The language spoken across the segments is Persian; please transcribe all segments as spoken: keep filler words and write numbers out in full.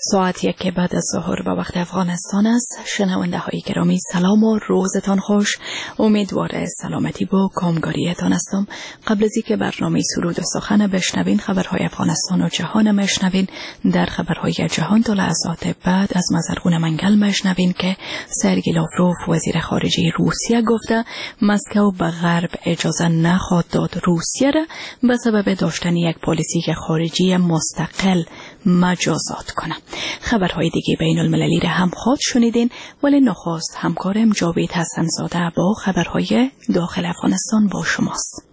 ساعت یک بعد از ظهر به وقت افغانستان است. شنونده های گرامی سلام و روزتان خوش. امیدوار سلامتی با کامگاریتان هستم. قبل از اینکه برنامه سرود و سخن بشنوین، خبرهای افغانستان و جهان مشنوین. در خبرهای جهان تا لحظات بعد از مزرگون منگل مشنوین که سرگی لاوروف وزیر خارجه روسیه گفته مسکو به غرب اجازه نخواهد داد روسیه را به سبب داشتن یک پالیسی خارجی مستقل مجازات کنه. خبرهای دیگه بین المللی را هم خود شنیدین، ولی نخست همکارم جاوید حسن زاده با خبرهای داخل افغانستان با شماست.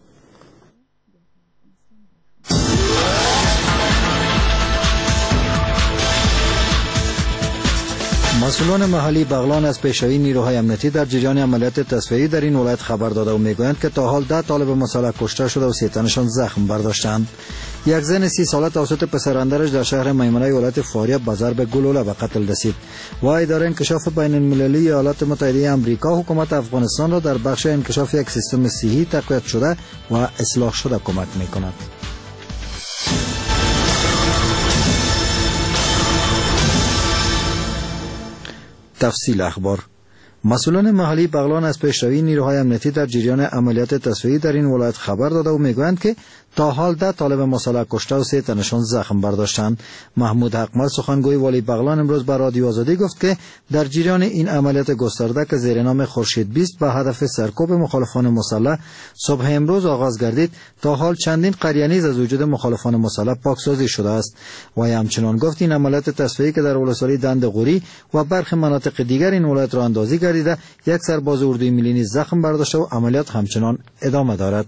مسئولان محلی بغلان از پیشروی نیروهای امنیتی در جریان عملیات تصفیه‌ای در این ولایت خبر داده و میگویند که تا حال ده طالب مسلح کشته شده و سی تنشان زخم برداشتند. یک زن سی ساله توسط پسراندرش در شهر میمنه ولایت فاریاب به ضرب گلوله به قتل رسید. و اداره انکشاف بین المللی ایالات متحده آمریکا حکومت افغانستان را در بخش انکشاف یک سیستم صحی تقویت شده و اصلاح شده کمک می‌کند. تفصیل اخبار. مسئولان محلی بغلان از پیشروی نیروهای امنیتی در جریان عملیات تصفیه‌ای در این ولایت خبر داده و میگویند که تا حال ده طالب مسلح کشته و سه تنشان زخم برداشتند. محمود حقمل سخنگوی والی بغلان امروز به رادیو آزادی گفت که در جریان این عملیات گسترده که زیر نام خورشید بیست به هدف سرکوب مخالفان مسلح صبح امروز آغاز گردید، تا حال چندین قریه نیز از وجود مخالفان مسلح پاکسازی شده است. و همچنان گفت این عملیات تصفیه‌ای که در ولسوالی دند غوری و برخی مناطق دیگر این ولایت را اندازی گردیده، یک سرباز اردوی ملی نیز زخم برداشته و عملیات همچنان ادامه دارد.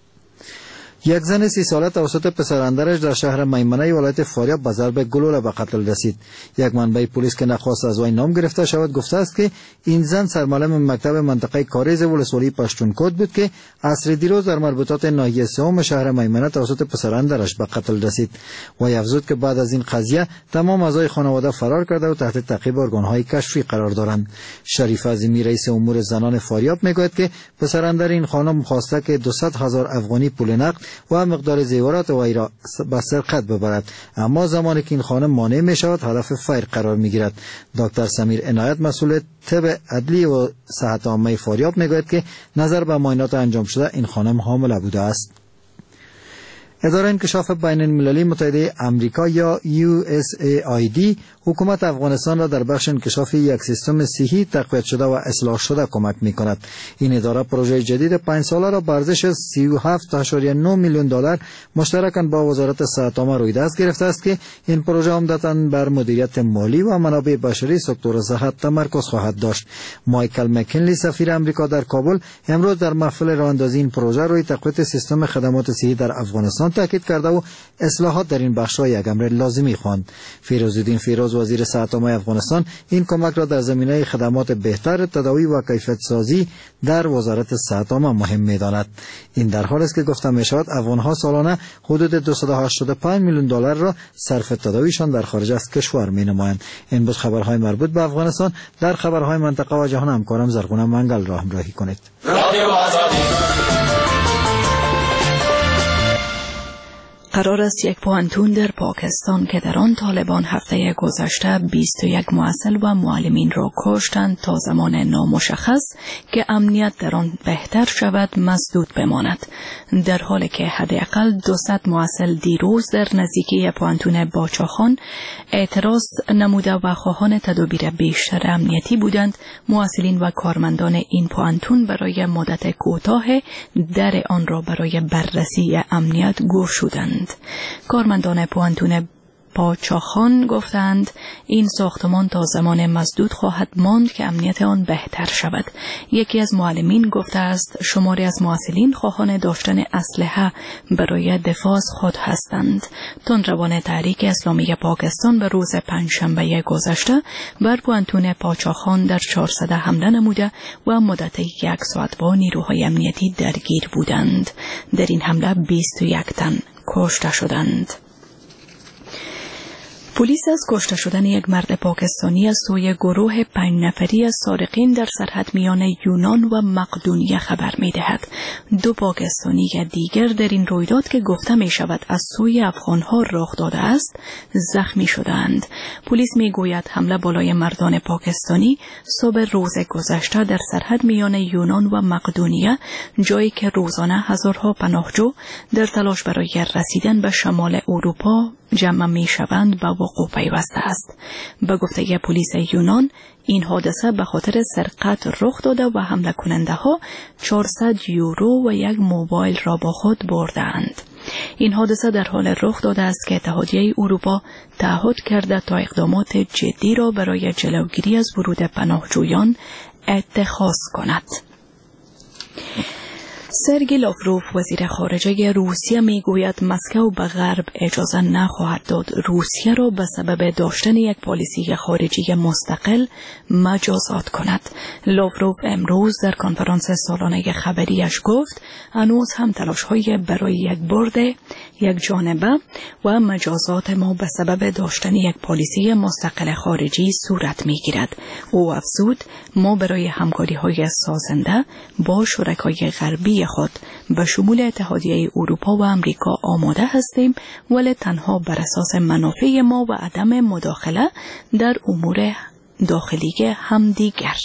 یک زن سی ساله توسط پسراندرش در شهر میمنه ولایت فاریاب به ضرب گلوله به قتل رسید. یک منبع پلیس که نخواست از وی نام گرفته شود گفته است که این زن سرمعلم مکتب منطقه کاریز ولسوالی پشتونکوت بود که عصر دیروز در مربوطات ناحیه سوم شهر میمنه توسط پسراندرش به قتل رسید. و افزود که بعد از این قضیه تمام اعضای خانواده فرار کرده و تحت تعقیب ارگان‌های کشفی قرار دارند. شریف عظیمی رئیس امور زنان فاریاب میگوید که پسراندر این خانم خواسته که دویست هزار افغانی پول نقد و مقدار زیورات وی را به سرقت ببرد، اما زمانی که این خانم مانع می شود هدف فیر قرار می گیرد. دکتر سمیر عنایت مسئول طب عدلی و صحت عامه فاریاب می گوید که نظر به معاینات انجام شده این خانم حامله بوده است. اداره انکشاف بین المللی متحده آمریکا یا یو اس ای آی دی حکومت افغانستان را در بخش انکشاف یک سیستم صحی تقویت شده و اصلاح شده کمک می کند. این اداره پروژه جدید پنج ساله را به ارزش سی و هفت ممیز نه میلیون دلار مشترکاً با وزارت صحت عامه روی دست گرفته است که این پروژه عمدتاً بر مدیریت مالی و منابع بشری سکتور صحت تمرکز خواهد داشت. مایکل مکینلی سفیر آمریکا در کابل امروز در محفل راهاندازی این پروژه روی تقویت سیستم خدمات صحی در افغانستان تاکید کرده و اصلاحات در این بخش را یک امر لازمی خواند. فیروزالدین فیروز وزیر صحت عامه افغانستان این کمک را در زمینه خدمات بهتر، تداوی و کیفیت سازی در وزارت صحت عامه مهم می‌داند. این در حالی است که گفته می‌شود افغان‌ها سالانه حدود دویست و هشتاد و پنج میلیون دلار را صرف تداویشان در خارج از کشور می‌نمایند. این بود خبرهای مربوط به افغانستان. در خبرهای منطقه و جهان همکارم زرغون منگل را همراهی کنید. قرار است یک پوهنتون در پاکستان که در آن طالبان هفته گذشته بیست و یک معلم و معلمین را کشتند تا زمان نامشخص که امنیت در آن بهتر شود مسدود بماند، در حالی که حداقل دویست معلم دیروز در نزدیکی پوهنتون باچاخان اعتراض نموده و خواهان تدابیر بیشتر امنیتی بودند. معلمین و کارمندان این پوهنتون برای مدت کوتاه در آن را برای بررسی امنیت گشودند. کارمندان پوهنتون پاچاخان گفتند این ساختمان تا زمان مسدود خواهد ماند که امنیت آن بهتر شود. یکی از معلمین گفته است شماری از معلمین خواهان داشتن اسلحه برای دفاع از خود هستند. تندروان تحریک اسلامی پاکستان به روز پنجشنبه گذشته بر پوهنتون پاچاخان در چهارصد حمله نموده و مدت یک ساعت با نیروهای امنیتی درگیر بودند. در این حمله بیست و یک تن کشته شدند. پلیس از کشته شدن یک مرد پاکستانی از سوی گروه پنج نفری از سارقین در سرحد میان یونان و مقدونیه خبر می دهد. دو پاکستانی دیگر در این رویداد که گفته می شود از سوی افغانها رخ داده است زخمی شدند. پلیس می گوید حمله بالای مردان پاکستانی صبح روز گذشته در سرحد میان یونان و مقدونیه، جایی که روزانه هزارها پناهجو در تلاش برای رسیدن به شمال اروپا جمع می شوند به وقوع پیوسته است. به گفته پلیس یونان این حادثه به خاطر سرقت رخ داده و حمله کننده ها چهارصد یورو و یک موبایل را با خود بردند. این حادثه در حال رخ داده است که اتحادیه اروپا تعهد کرده تا اقدامات جدی را برای جلوگیری از ورود پناهجویان اتخاذ کند. سرگئی لاوروف وزیر خارجه روسیه می گوید مسکو به غرب اجازه نخواهد داد روسیه را به سبب داشتن یک پالیسی خارجی مستقل مجازات کند. لاوروف امروز در کنفرانس سالانه خبریش گفت هنوز هم تلاش‌های برای یک برد یک جانبه و مجازات ما به سبب داشتن یک پالیسی مستقل خارجی صورت می گیرد. او افزود ما برای همکاری‌های سازنده با شرکای غربی خود به شمول اتحادیه اروپا و امریکا آماده هستیم، ولی تنها بر اساس منافع ما و عدم مداخله در امور داخلی همدیگر.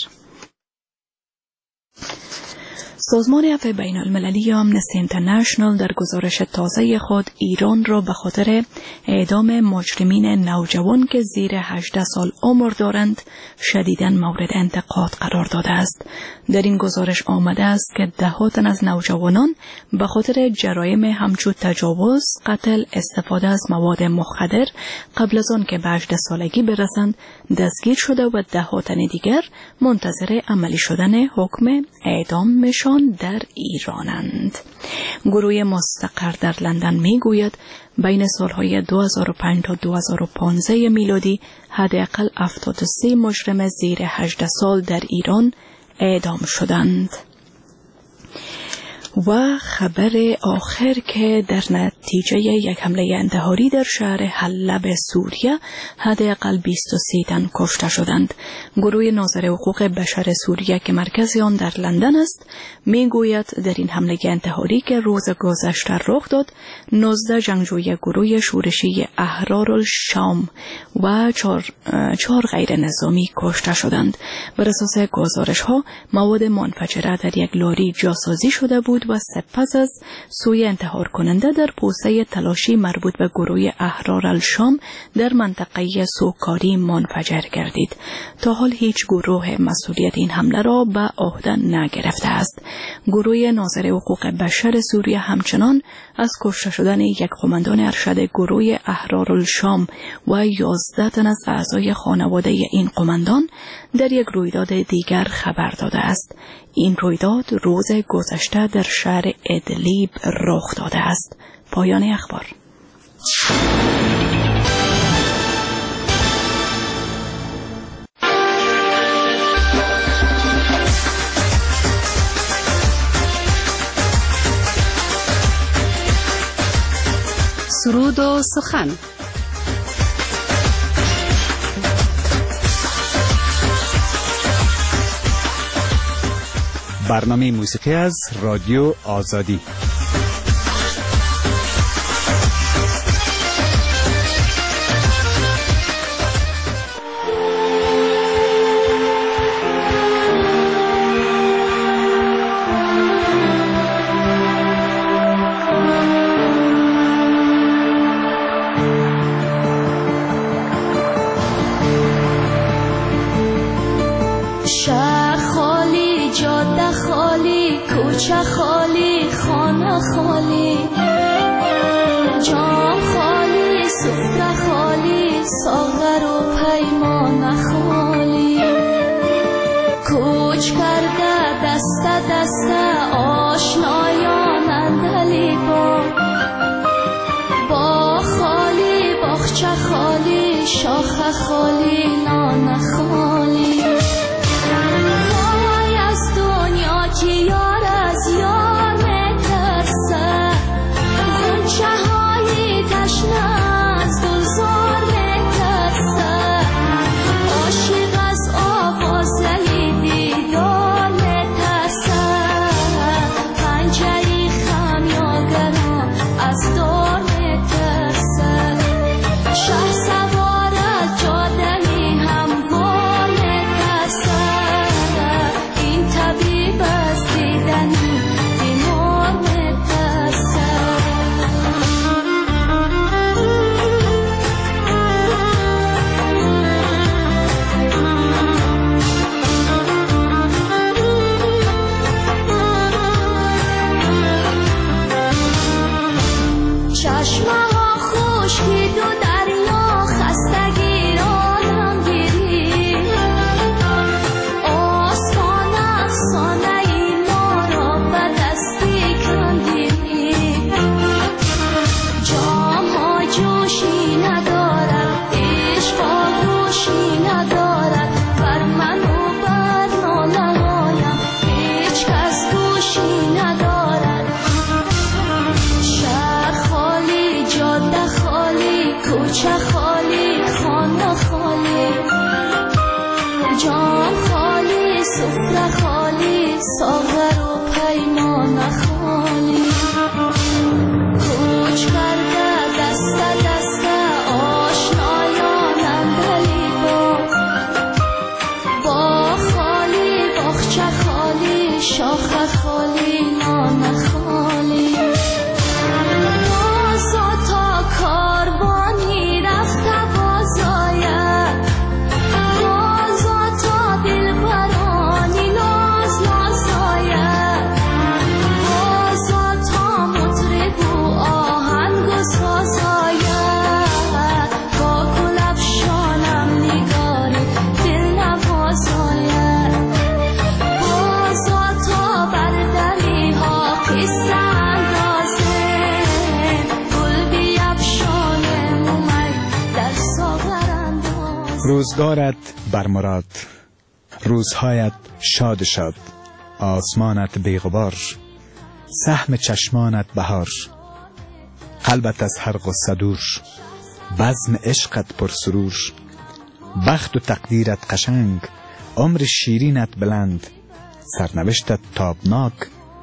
سازمان عفو بین المللی آمنستی اینترنشنال در گزارش تازه خود ایران را به خاطر اعدام مجرمین نوجوان که زیر هجده سال عمر دارند شدیداً مورد انتقاد قرار داده است. در این گزارش آمده است که ده تن از نوجوانان به خاطر جرایم همچون تجاوز، قتل، استفاده از مواد مخدر قبل از آن که به هجده سالگی برسند دستگیر شده و ده تن دیگر منتظر عملی شدن حکم اعدامشان در ایرانند. گروه مستقر در لندن می گوید بین سالهای دو هزار و پنج تا دو هزار و پانزده میلادی حداقل هفتاد و سه مجرم زیر هجده سال در ایران اعدام شدند. و خبر آخر که در نتیجه یک حمله انتحاری در شهر حلب سوریه حداقل بیست و سه تن کشته شدند. گروه ناظر حقوق بشر سوریه که مرکز آن در لندن است میگوید در این حمله انتحاری که روز گذشته رخ داد نوزده جنگجوی گروه شورشی احرار الشام و چهار, چهار غیر نظامی کشته شدند. بر اساس گزارش ها مواد منفجره در یک لاری جاسازی شده بود و سپس از سوی انتحار کننده در پوسته تلاشی مربوط به گروه احرار الشام در منطقه سوکاری منفجر گردید. تا حال هیچ گروه مسئولیت این حمله را به عهده نگرفته است. گروه ناظر حقوق بشر سوریه همچنان از کشته شدن یک قماندان ارشد گروه احرار الشام و یازده تن از اعضای خانواده این قماندان در یک رویداد دیگر خبر داده است. این رویداد روز گذشته در شهر ادلیب رخ داده است. پایان اخبار. سرود و سخن. برنامه موسیقی از رادیو آزادی. کوچه خالی، خانه خالی، جام خالی، سفره خالی، ساغر و پیمان خالی. کوچ کرده دست دست آشنایان اندلی با با خالی، باغچه خالی، شاخه خالی، نان خالی. وای از دنیا که یار از یار میترسه، غنچه های تشنه از گلزار میترسه. روزگارت برمراد، روزهایت شاد شاد، آسمانت بیغبار، سهم چشمانت بهار، قلبت از هر غصه دور، بزم عشقت پر سرور، بخت و تقدیرت قشنگ، عمر شیرینت بلند، سرنوشتت تابناک،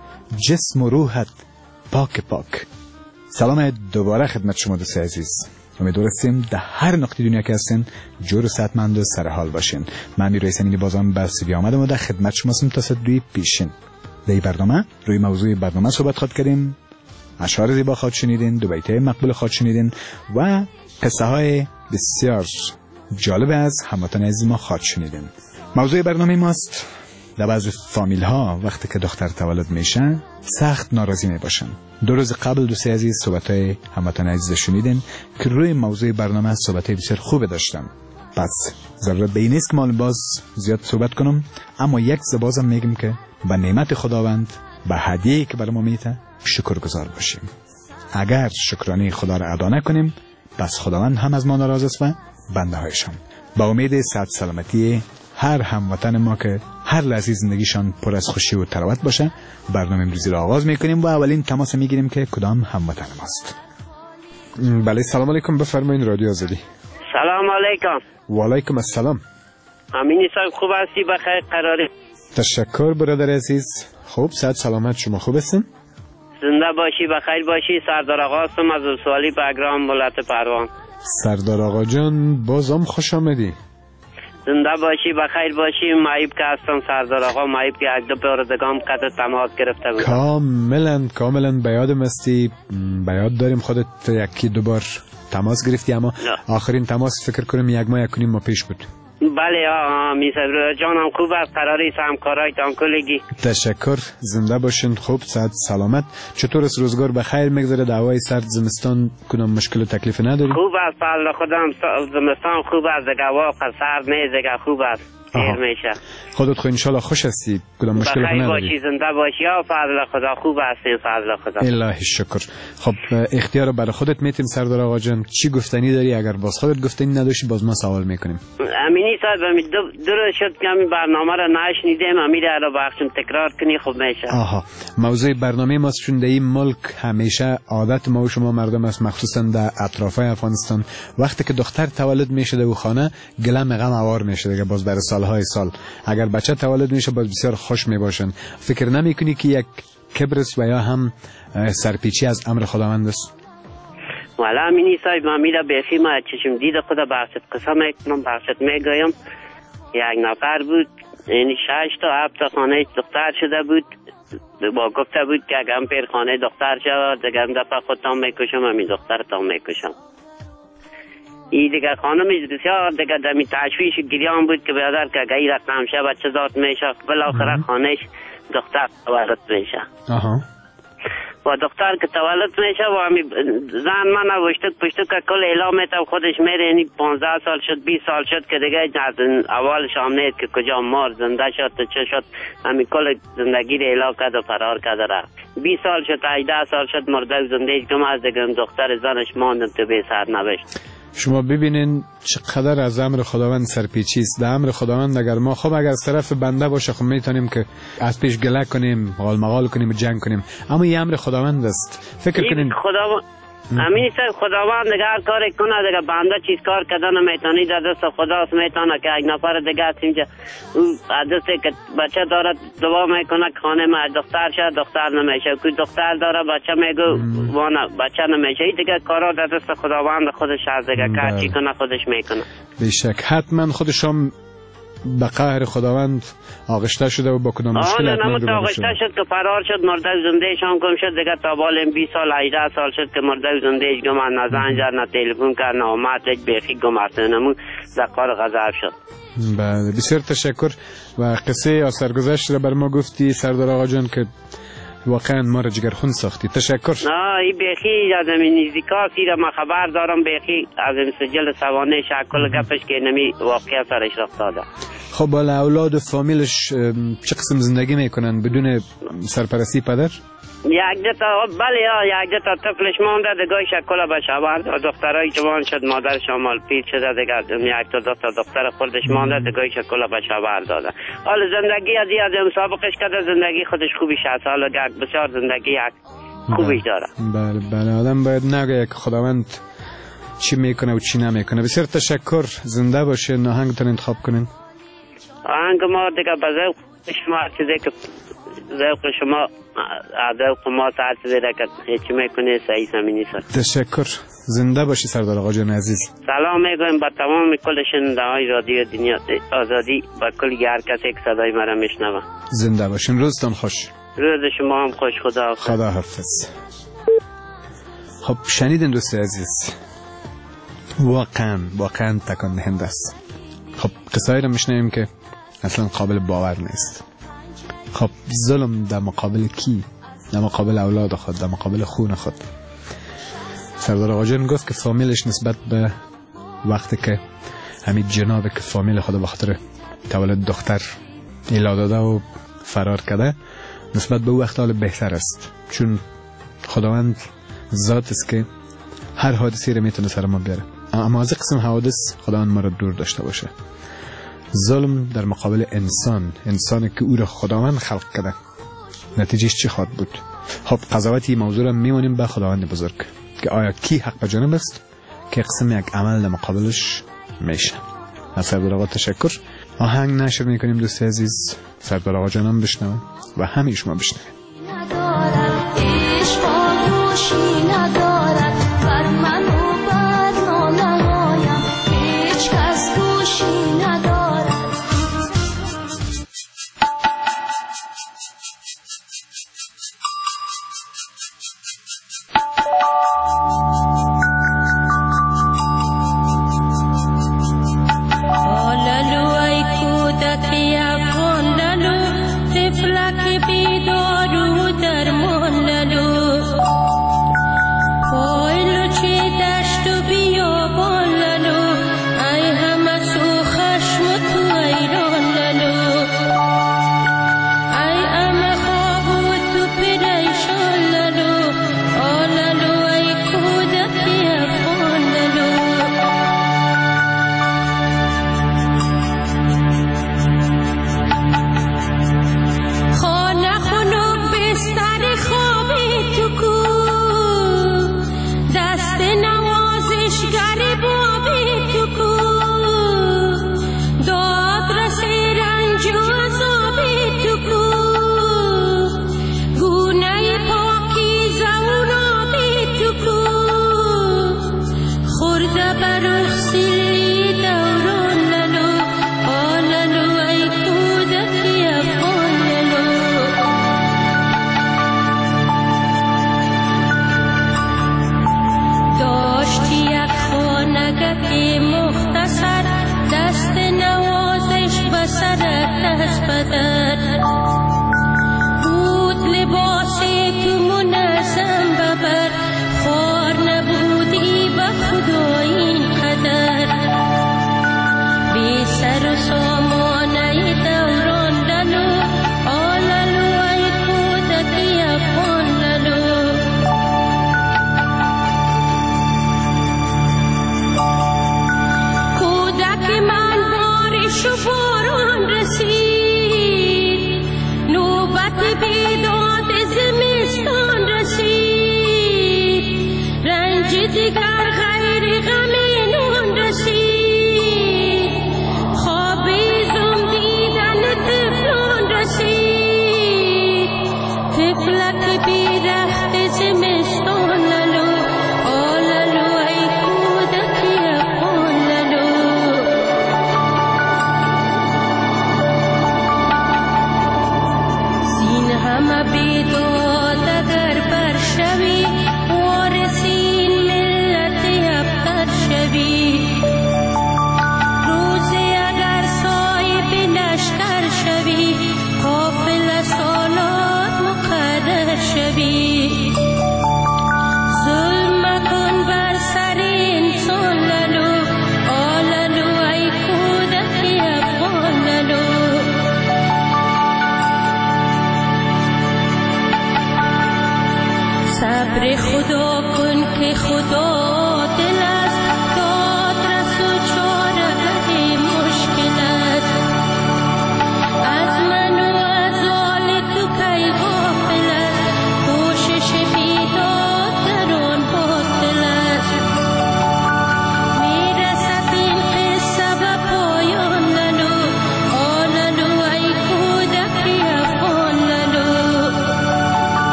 جسم و روحت پاک پاک. سلام دوباره خدمت شما دوست عزیز. امیدواریم در هر نقطه دنیا که هستین جور و صحتمند و سرحال باشین. من امیر رئیس‌امینی بازم به سوی آمدم و در خدمت شما هستم تا ساعت دوی پیشین. در این برنامه روی موضوع برنامه صحبت خواهد کردیم. اشعار زیبا خواهد شنیدین، دو بیته مقبول خواهد شنیدین و قصه های بسیار جالب از هموطن عزیز ما خواهد شنیدین. موضوع برنامه ماست در بعضی فامیل ها وقتی که دختر تولد میشه سخت ناراضی میباشن. دو روز قبل دوستی عزیز صحبت های هموطن عزیز شنیدین که روی موضوع برنامه صحبت های بسیار خوب داشتم. پس ضرورت به این نیست که من باز زیاد صحبت کنم، اما یک زبازم میگم که به نعمت خداوند، به هدیه‌ای که بر ما میده شکرگزار باشیم. اگر شکرانه خدا را ادا نکنیم پس خداوند هم از ما ناراض است و بنده هایشان. با امید صحت سلامتی هر هموطن ما که هر لحظه زندگیشان پر از خوشی و تراوت باشه، برنامه امروزی را آغاز میکنیم و اولین تماس میگیریم که کدام هموطن ماست. بله سلام علیکم، بفرمایید رادیو آزادی. سلام علیکم. و علیکم السلام. امینی صاحب خوب هستی؟ بخیر قراری؟ تشکر برادر عزیز. خوب صحت سلامت، شما خوب هستین؟ زنده باشی، بخیر باشی. سردار آقا هستم از سوالی بگرام ولایت پروان. سردار آقا جان بازم خوش آمدی. زنده باشی، بخیر باشی. معیب که هستم سردار آقا، معیب که یک دو پردگام قطع تماس گرفته بودم. کاملا کاملا به یادم هستی، به یاد داریم خودت یکی دو بار تماس گرفتی، اما نه. آخرین تماس فکر کنم یک ماه یک کنیم ما پیش بود. بله آه میسر جانم خوب است، قراری همکارای تان کلگی. تشکر، زنده باشین، خوب صحت سلامت. چطور است روزگار بخیر میگذره؟ دعوای سرد زمستان کنم مشکل و تکلیف نداری؟ خوب است فضل خودم، زمستان خوب است، دیگه واقعا سرد نیست، دیگه خوب است. خیر میشه. خودت خو ان شاء الله خوش هستی؟ کدام مشکل نداری؟ بخیر باشی، زنده باشی. آ فضل خدا خوب هستین، فضل خدا. الهی شکر. خب اختیار برای خودت میتیم سردار آقا جان، چی گفتنی داری؟ اگر باز خودت گفتنی نداشتی باز ما سوال میکنیم. امینی صاحب دو درو شد که همین برنامه را نشنیدم، امیر را بخشم تکرار کنی خوب میشه. آها، موضوع برنامه ما چون در این ملک همیشه عادت ما و شما مردم است، مخصوصا در اطراف افغانستان، وقتی که دختر تولد میشه در خانه گلم غم آور میشه دیگه، باز برای سالهای سال. اگر بچه تولد میشه باز بسیار خوش میباشن. فکر نمیکنی که یک کبرس و یا هم سرپیچی از امر خداوند است؟ والا امینی صاحب ما میره بیخی ما چشم دید خدا بخشت قسم میکنم، بخشت میگویم. یک نفر بود، یعنی شش تا هفت تا خانه دختر شده بود، با گفته بود که اگه هم پیر خانه دختر شد دیگه هم دفعه خودتان میکشم، همین دختر تان میکشم. ای دیگه خانمش بسیار دیگه دمی تشویش گریان بود که بیادر که اگه ای رقم شه بچه ذات میشه، بالاخره خانهش دختر تولد میشه. آها. و دختر که تولد میشه و همی زن من نوشتک پشتو که کل اعلام میتم خودش میره، یعنی پانزده سال شد بیست سال شد که دیگه اول شام نید که کجا مار زنده شد تو چه شد، همی کل زندگی رو اعلام کرد و فرار کرد رفت. بیست سال شد هجده سال شد مرده و زندگی کم از دیگه دختر زنش ماندم تو بی سر نوشت. شما ببینین چقدر از امر خداوند سرپیچی است. در امر خداوند اگر ما خب اگر طرف بنده باشه خب میتونیم که از پیش گله کنیم، غال مغال کنیم و جنگ کنیم، اما این امر خداوند است. فکر کنین خداوند امینی صاحب خداوند دیگه هر کاری کنه دیگه بنده چیز کار کردن نمیتونی، در دست خداست. میتونه که یک نفر دیگه هستیم که دسته که بچه داره دعا میکنه که خانه ما دختر شد دختر نمیشه، که دختر داره بچه میگو وانا بچه نمیشه. این دیگه کارا در دست خداوند خودش هست دیگه، که چی کنه خودش میکنه. بیشک حتما خودشم به قهر خداوند آغشته شده و با کدام مشکل حتما روبرو شده. آغشته شد که فرار شد، مرده و زندهش هم کم شد دیگه. تا بالیم بیست سال هجده سال شد که مرده و زندهش گم، نه زنجر نه تلفن کرد نه آمد، هیچ بیخی گم است، نمون در قار غضب شد. بله بسیار تشکر. و قصه آثارگذشت را بر ما گفتی سردار آقا جان که واقعا ما را جگرخون ساختی. تشکر. نه این بیخی از این نزدیکا سیره ما خبر دارم، بیخی از این سجل سوانه شکل گفش که نمی واقعا سرش رفت داده. خب بالا اولاد و فامیلش چه قسم زندگی میکنن بدون سرپرستی پدر؟ یک دو تا بله یا یک دو تا طفلش مانده دیگه شکل به شبر دخترای جوان شد مادر شمال پیر شده دیگه یک تا دو تا دختر خودش مانده دیگه شکل به شبر داده. حالا زندگی از از مسابقش کرده زندگی خودش خوبی شد حالا بسیار زندگی یک خوبی داره. بله بله آدم باید نگه که خداوند چی میکنه و چی نمیکنه. بسیار تشکر. زنده باشه. ناهنگتون انتخاب کنین. آهنگ ما دیگه به ذوق شما چیزی که ذوق شما ذوق ما هر چیزی که هیچی میکنه صحیح زمینی سر. تشکر. زنده باشی سردار آقا جان عزیز. سلام میگویم به تمام کل شنونده های رادیو دنیا آزادی با کل هر کسی که صدای مرا میشنوه. زنده باشین. روزتون خوش. روز شما هم خوش. خدا حافظ. خدا حافظ. خب شنیدین دوست عزیز، واقعا واقعا تکان دهنده است. خب قصه‌ای رو میشنویم که اصلا قابل باور نیست. خب ظلم در مقابل کی؟ در مقابل اولاد خود، در مقابل خون خود. سردار آقا جان گفت که فامیلش نسبت به وقتی که همین جناب که فامیل خود به خاطر تولد دختر ایلا داده و فرار کرده نسبت به او وقت حال بهتر است، چون خداوند ذات است که هر حادثی رو میتونه سر ما بیاره، اما از قسم حوادث خداوند ما رو دور داشته باشه. ظلم در مقابل انسان، انسانی که او را خداوند خلق کرده، نتیجهش چی خواهد بود؟ خب قضاوت این موضوع را میمونیم به خداوند بزرگ که آیا کی حق به جانب است که قسم یک عمل در مقابلش میشه. از سردار آقا تشکر. آهنگ نشر میکنیم دوست عزیز، سردار آقا جانم بشنویم و همه شما بشنویم. طفلک بیدار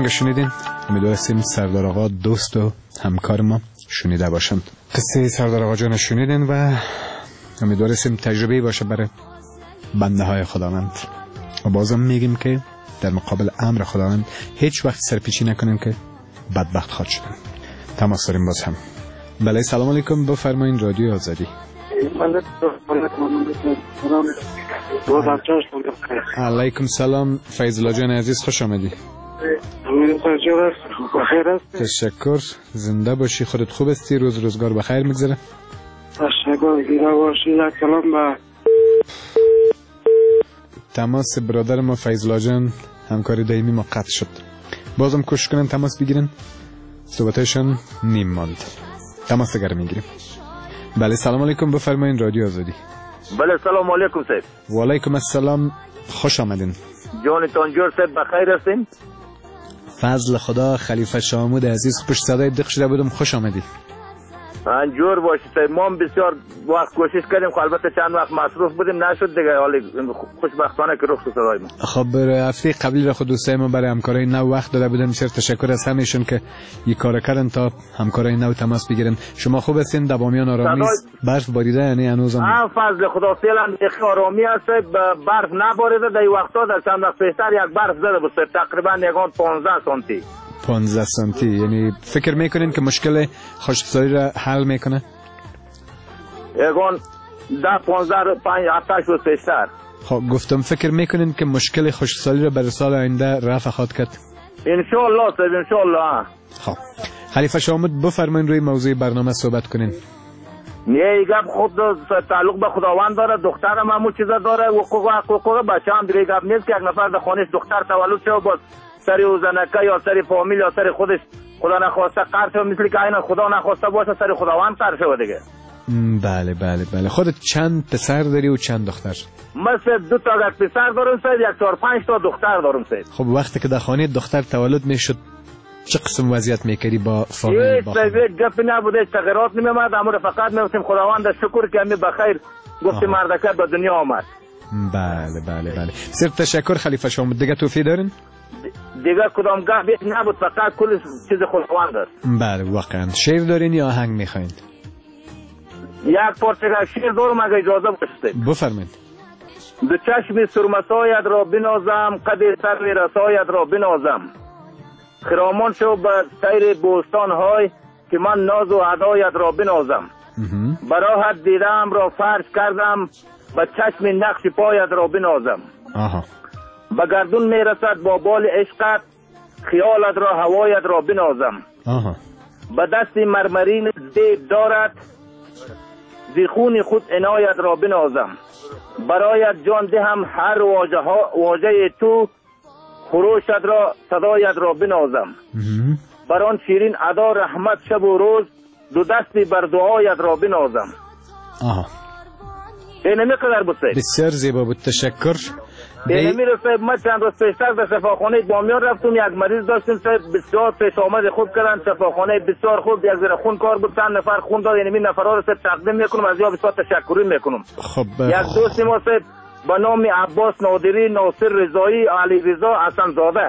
آهنگ شنیدین. امیدواریم سردار آقا دوست و همکار ما شنیده باشند. قصه سردار آقا جان شنیدین و امیدواریم تجربه باشه برای بنده های خداوند. و بازم میگیم که در مقابل امر خداوند هیچ وقت سرپیچی نکنیم که بدبخت خواهد شدن. تماس داریم باز هم. بله سلام علیکم، بفرمایید رادیو آزادی. علیکم سلام فیض الله جان عزیز، خوش آمدی. تشکر، زنده باشی، خودت خوب هستی، روز روزگار بخیر میگذره. تشکر، گیره باشی. یک سلام به تماس برادر ما فیض الله جان همکاری دائمی ما قطع شد. بازم کوشش کنن تماس بگیرن، صحبتشون نیم ماند. تماس دیگر میگیریم. بله سلام علیکم، بفرمایید رادیو آزادی. بله سلام علیکم صاحب. و علیکم السلام، خوش آمدین. جانتان جور صاحب بخیر هستین؟ فضل خدا. خلیفه شامود عزیز، پشت صدای دق شده بودم، خوش آمدی. انجور باشید صاحب. ما بسیار وقت کوشش کردیم خب البته چند وقت مصروف بودیم نشد دیگه، حالی خوشبختانه که رخ شد صدای ما. خب هفته قبلی را خود دوستای ما برای همکارای نو وقت داده بودن، بسیار تشکر از همهشون که یک کار کردن تا همکارای نو تماس بگیرن. شما خوب هستین؟ دوامیان آرامی برف باریده یعنی هنوزم؟ اه فضل خدا فعلا آرامی است، برف نباریده. در وقتا در چند وقت پیشتر یک برف زده بود تقریبا یگان پانزده سانتی. پانزده سانتی. یعنی فکر میکنین که مشکل خشکسالی را حل میکنه؟ یگان ده پانزده پنج هفتش روز پیشتر. خب گفتم فکر میکنین که مشکل خشکسالی را برای سال آینده رفع خواهد کرد؟ انشالله صاحب انشالله. خب خلیفه شامود بفرمایید روی موضوع برنامه صحبت کنین. یه گپ خود تعلق به خداوند داره. دخترم همون چیزا داره، حقوق حقوق بچه هم دیگه گپ نیست که یک نفر در خانهش دختر تولد شه و باز سری او زنکه یا سری فامیل یا سری خودش خدا نخواسته قرض شد، مثل که اینا خدا نخواسته باشه سری خداوند قرض شد دیگه. بله بله بله. خودت چند پسر داری و چند دختر؟ من صرف دو تا یک پسر دارم صاحب، یک چهار پنج تا دختر دارم صاحب. خب وقتی که در خانه دختر تولد میشد چه قسم وضعیت میکردی با فامیل؟ با صاحب گپ نبوده، تغییرات نمیامد، اما فقط میگفتیم خداوند شکر که همین بخیر گفتیم مردکه به دنیا آمد. بله بله بله. بسیار تشکر خلیفه شامود. دیگه توفیق دارین؟ دیگه کدام گپ نبود، فقط کل چیز خداوند است. بله واقعا. شعر دارین یا آهنگ میخواین؟ یک پارچه شعر دارم اگه اجازه باشه. بفرمایید. دو چشم سرمسایت را بنازم، قد سر رسایت را بنازم، خرامان شو به سیر بوستان های که من ناز و عدایت را بنازم. براحت دیدم را فرش کردم، به چشم نقش پایت را بنازم. آها. به گردون میرسد با بال عشقت، خیالت را هوایت را بنازم. آها. به دست مرمرین زیب دارد، زی خون خود عنایت را بنازم. برایت جان دهم هر واژه ها واژه تو، خروشت را صدایت را بنازم. بران شیرین ادا رحمت شب و روز، دو دستی بر دعایت را بنازم. آها. اینمی قدر بود صاحب. بسیار زیبا بود، تشکر. اینمی رو صاحب من چند روز پیشتر در شفاخانه بامیان رفتم، یک مریض داشتیم صاحب، بسیار پیش آمد خوب کردن، شفاخانه بسیار خوب، یک ذره خون کار بود، چند نفر خون داد. اینمی نفرها رو صاحب تقدیم میکنم، از یا بسیار تشکری میکنم. خب یک دوست ما صاحب به نام عباس نادری ناصر رضایی علی رضا حسن زاده،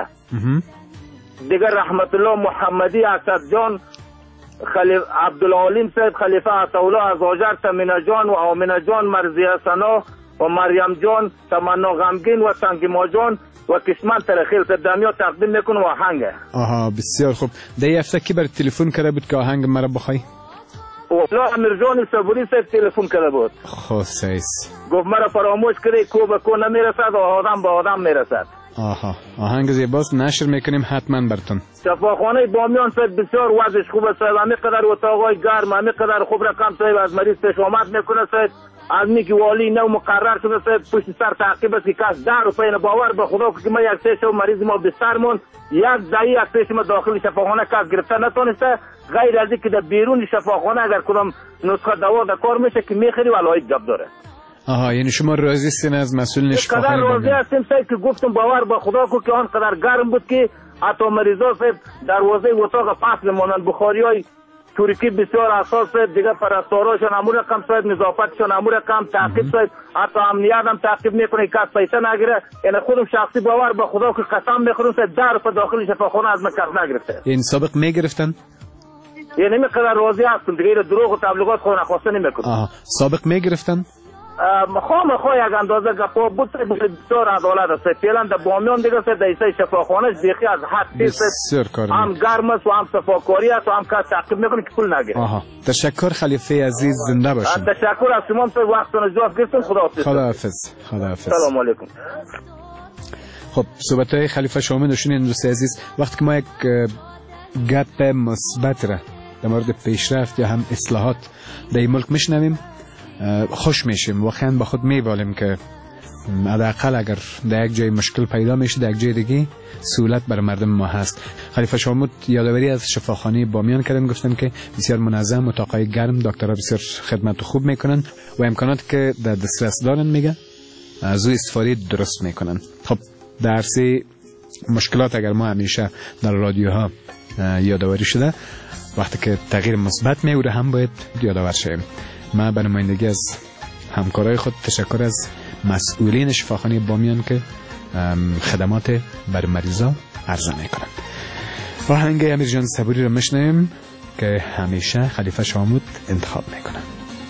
دیگر رحمت الله محمدی اسد جان، خلیف عبدالعلیم صاحب خلیفه عطاالله از آجر، تمینه جان و آمینه جان، مرضیه ثنا و مریم جان، تمنا غمگین و تنگیما جان و کشمن ترخیل دمیا تقدیم میکنم آهنگ. آها بسیار خوب. در این هفته کی بر تلفن کرده بود که آهنگ مرا بخوای؟ والله امیر جان صبوری صاحب تلفن کرده بود. خصیص گفت مرا فراموش کردی، کو به کو نمیرسد و آدم به آدم میرسد. آها آهنگ زیباست، نشر میکنیم حتما براتون. شفاخانه بامیان صاحب بسیار وضعش خوبه صاحب، همه قدر اتاقای گرم، همه قدر خوب رقم صاحب از مریض پیش آمد میکنه صاحب. از میگی والی نو مقرر شده صاحب، پشت سر تعقیب است که کس ده روپیه باور به خدا که ما یک سه شو مریض ما بستر مون، یک دایی از پیش ما داخل شفاخانه کس گرفته نتونسته، غیر از اینکه در بیرون شفاخانه اگر کدام نسخه دوا در کار میشه که میخری ولای گپ داره. آها یعنی شما راضی هستین از مسئولین شفاخانه؟ قدر راضی هستیم صاحب که گفتم باور به خدا کو که آن قدر گرم بود که حتی مریضا صاحب دروازه اتاق فصل مانند بخاری های ترکی بسیار اساس است. دیگه پرستاراشون امور رقم صاحب، نظافتشون امور رقم تعقیب صاحب، حتی امنیت هم تعقیب میکنه کس پیسه نگیره. یعنی خودم شخصی باور به خدا که قسم میخورم صاحب ده روپیه داخل شفاخانه از من کس نگرفته. این سابق میگرفتن؟ یعنی میقدر راضی هستم دیگه، دروغ و تبلیغات خود نخواسته نمیکنم. آها، سابق میگرفتن؟ خواهم خواه یک اندازه گفا بود بسیار عدالت است. فعلا در بامیان دیگه در ایسای شفاخانه بیخی از حد بسیار کار هم گرم است و هم صفاکاری است و هم کس تعقیب میکنه که پول نگیره. آها، تشکر خلیفه عزیز، زنده باشین. تشکر از شما، تو وقتتون از جواب گرفتم. خداحافظ. خداحافظ. خداحافظ. سلام علیکم. خب صحبت های خلیفه شامل داشتین دوست عزیز. وقتی که ما یک گپ مثبت را در مورد پیشرفت یا هم اصلاحات در این ملک میشنویم خوش میشیم، واقعا با خود میبالیم که حداقل اگر در یک جای مشکل پیدا میشه در یک جای دیگه سهولت برای مردم ما هست. خلیفه شامود یادآوری از شفاخانه بامیان کردن، گفتن که بسیار منظم، اتاقای گرم، دکترها بسیار خدمت خوب میکنن و امکانات که در دسترس دارن میگه از او استفاده درست میکنن. خب در عرصه مشکلات اگر ما همیشه در رادیوها یادآوری شده، وقتی که تغییر مثبت میوره هم باید یادآور شیم. ما به نمایندگی از همکارای خود تشکر از مسئولین شفاخانه بامیان که خدمات بر مریضا عرضه میکنند. آهنگ امیر جان صبوری رو میشنویم که همیشه خلیفه شامود انتخاب میکنه.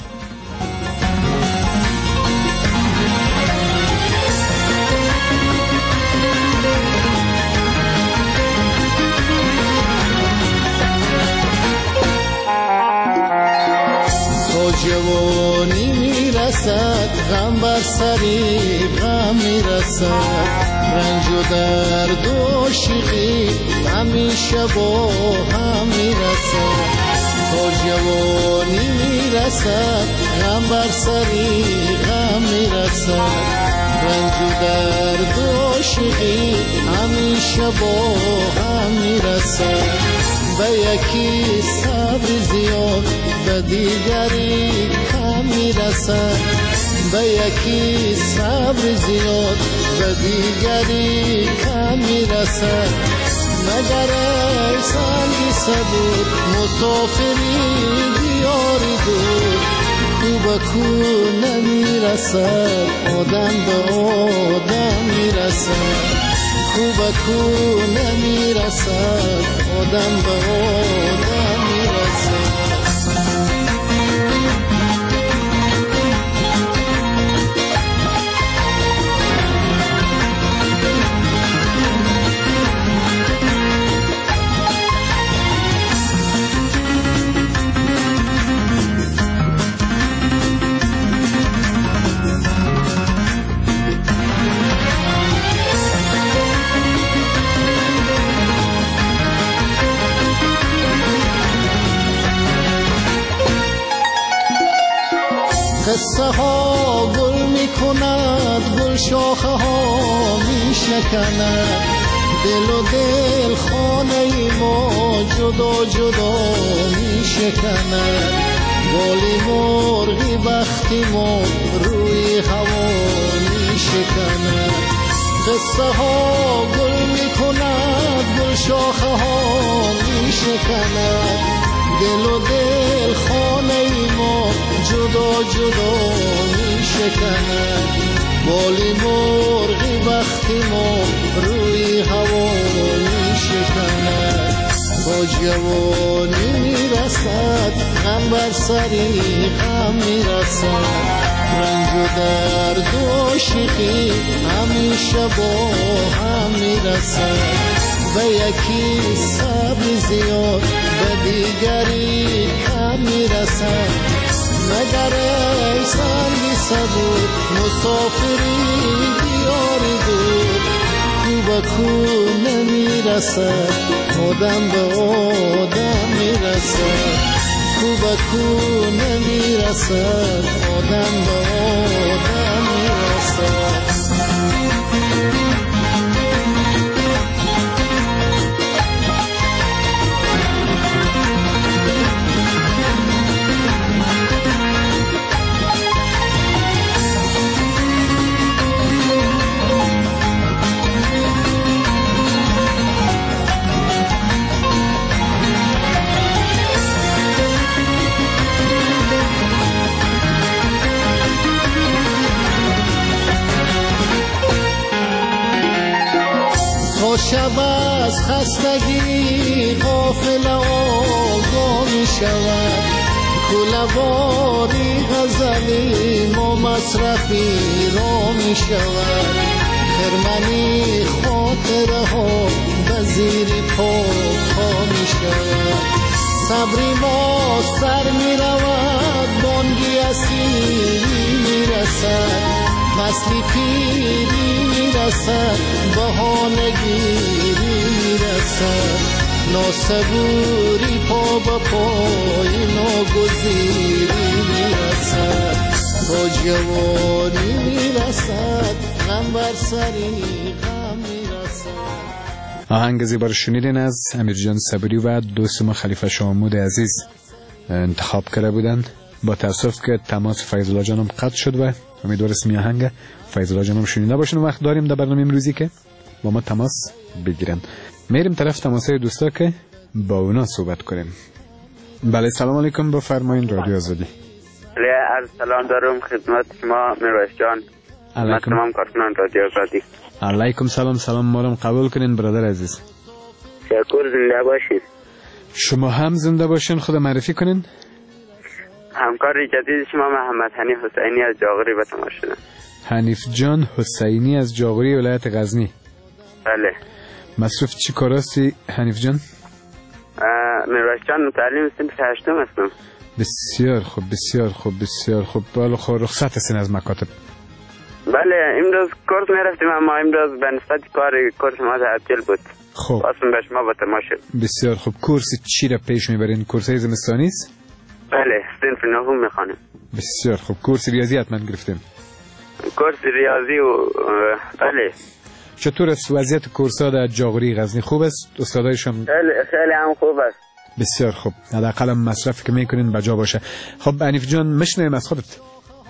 جوانی میرسد، غم بر سری غم میرسد، رنج و درد و شیقی همیشه با هم میرسد. تا جوانی میرسد، غم بر سری غم میرسد، رنج و درد و شیقی همیشه با هم میرسد. به یکی صبر زیاد به دیگری کم میرسد، به یکی صبر زیاد به دیگری کم میرسد. مگر ای سنگی صبور مسافری دیاری دور، کو به کو نمیرسد آدم به آدم میرسد، کو به کو نمیرسد آدم به آدم میرسد. قصه ها گل می کند، گل شاخه ها می شکند، دل و دل خانه ما جدا جدا می شکند. بالی مرغی بختی ما روی هوا می شکند. قصه ها گل می کند، گل شاخه ها می شکند، دل و دل خانه ما جدا جدا می شکند. بالی مرغی وقتی ما روی هوا می شکند. با جوانی می رسد، غم بر سری غم می رسد، رنج و درد و عاشقی همیشه با هم می رسد. به یکی صبر زیاد به دیگری کم می رسد. مگر ای سنگی صبور مسافری دیاری دور، کو به کو نمی رسد آدم به آدم می رسد، کو به کو نمی رسد آدم به آدم می رسد. شب از خستگی غافل آگاه می شود، کله‌واری غزلی ما مصرفی را می شود، خرمنی خاطره ها به زیر پا پا می شود، صبری ما سر می رود، بانگی اسیری می رسد، فصلی پیری می رسد، بهانه گیری می رسد، ناصبوری پا با پای ناگزیری می رسد، با جوانی می رسد، غم بر سری غم می رسد. آهنگ زیبا رو شنیدین از امیر جان صبوری و دوست ما خلیفه شامود عزیز انتخاب کرده بودن. با تاسف که تماس فیض الله جانم قطع شد و امیدوارم اسمی آهنگ فیض الله جانم شنیده باشین. وقت داریم در برنامه امروزی که با ما تماس بگیرن. میریم طرف تماسای دوستا که با اونا صحبت کنیم. بله سلام علیکم، بفرمایید رادیو آزادی. بله عرض سلام دارم خدمت شما میرویس جان. علیکم. تمام کارکنان رادیو آزادی. علیکم سلام. سلام ما رو قبول کنین برادر عزیز. شکر، زنده باشید. شما هم زنده باشین. خود معرفی کنین. همکار جدید شما محمد حنیف حسینی از جاغوری به تماس شدم. حنیف جان حسینی از جاغوری ولایت غزنی. بله. مصروف چی کاراستی حنیف جان؟ میرویس جان تعلیم صنف هشتم هستم. بسیار خوب بسیار خوب بسیار خوب. بالا خب رخصت هستین از مکاتب؟ بله امروز کورس میرفتیم اما امروز به نسبت کار کورس ما تعطیل بود. خب واسم به شما با تماس شد. بسیار خوب. کورس چی را پیش میبرین؟ کورس زمستانی است؟ بله صنف نهم میخوانم. بسیار خوب. کورس ریاضی حتما گرفتیم. کورس ریاضی و بله. چطور است وضعیت کورس‌ها در جاغوری غزنی؟ خوب است؟ استادایشان خیلی خیلی هم خوب است. بسیار خوب. حداقل مصرفی که میکنین بجا باشه. خب حنیف جان میشنویم از خودت.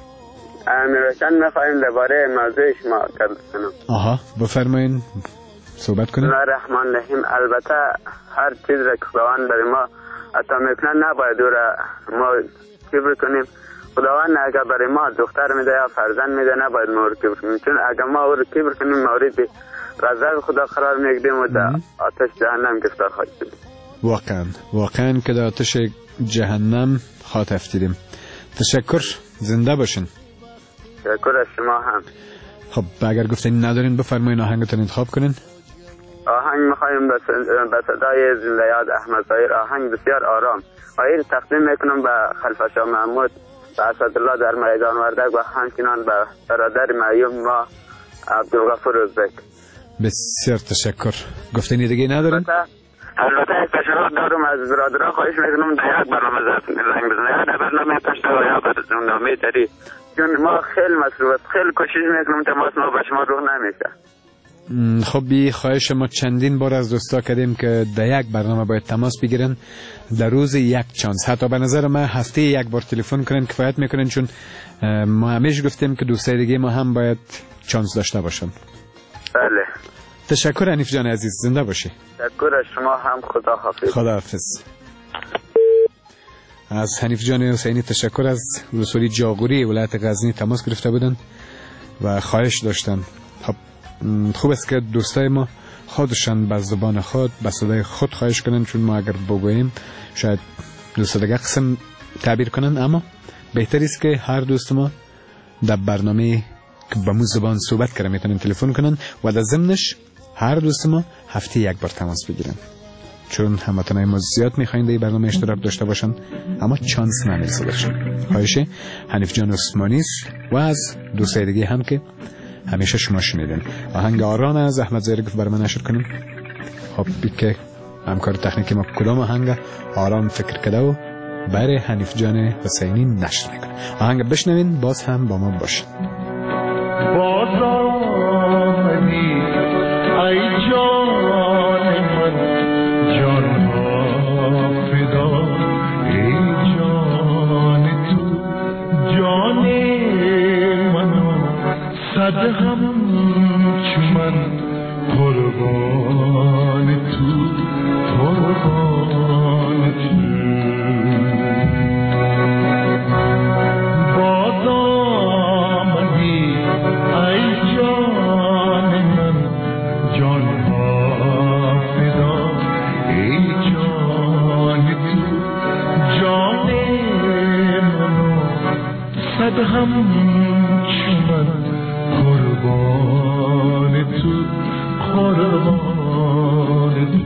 میرویس جان میخوایم درباره موضوع شما صحبت کنم. آها بفرمایید صحبت کنیم. بسم الله الرحمن الرحیم. البته هر چیز را که خداوند برای ما عطا میکنه نباید او را ما کبر کنیم. خداوند اگر برای ما دختر میده یا فرزند میده نباید ما رو کبر کنیم، چون اگر ما او رو کبر کنیم مورد غضب خدا قرار میگیریم و در آتش جهنم گرفتار خواهیم شد. واقعا واقعا که در آتش جهنم خواهد افتیدیم. تشکر، زنده باشین. تشکر از شما هم. خب اگر گفتین ندارین بفرمایین آهنگتون انتخاب کنین. آهنگ میخوایم به صدای زنده یاد احمد ظاهر، آهنگ بسیار آرام. آهنگ تقدیم میکنم به خلیفه شاه محمود و اسدالله در میدان وردک و همچنان به برادر معیوم ما عبدالغفور ازبک. بسیار تشکر. گفتنی دیگه ندارین؟ البته تشکر دارم از برادرها، خواهش میکنم در یک برنامه زنگ بزنید یا در برنامه پشت و یا برنامه تری، چون ما خیلی مصروف خیلی کوشش میکنم تماس ما به شما روح نمیشه. خب بی خواهش ما چندین بار از دوستا کردیم که در یک برنامه باید تماس بگیرن، در روز یک چانس، حتی به نظر ما هفته یک بار تلفن کنن کفایت میکنن، چون ما همیشه گفتیم که دوستای دیگه ما هم باید چانس داشته باشن. بله. تشکر حنیف جان عزیز، زنده باشی. تشکر از شما هم. خدا حافظ. خدا حافظ. از حنیف جان حسینی تشکر. از رسولی جاغوری ولایت غزنی تماس گرفته بودن و خواهش داشتن. خب خوب است که دوستای ما خودشان به زبان خود به صدای خود خواهش کنن، چون ما اگر بگوییم شاید دوست دیگه قسم تعبیر کنن، اما بهتر است که هر دوست ما در برنامه که با مو زبان صحبت کنن میتونن تلفن کنن و در ضمنش هر دوست ما هفته یک بار تماس بگیرن، چون هموطنای ما زیاد میخواین در برنامه اشتراک داشته باشن اما چانس نمیرسه باشن. خواهش حنیف جان عثمانی و از دوستای دیگه هم که همیشه شما شنیدن. آهنگ آرام از احمد ظاهر گفت برای من نشر کنیم. خب بی که همکار تکنیکی ما کدام آهنگ آرام فکر کرده و برای حنیف جان حسینی نشر میکنه. آهنگ بشنوین، باز هم با ما باشین. باز آمدی ای جان من، جان ها فدا ای جان تو، جان منو صد هم چو من قربان تو، قربان تو. باز آمدی ای جان من، جان ها صد همچون قربان تو قربان تو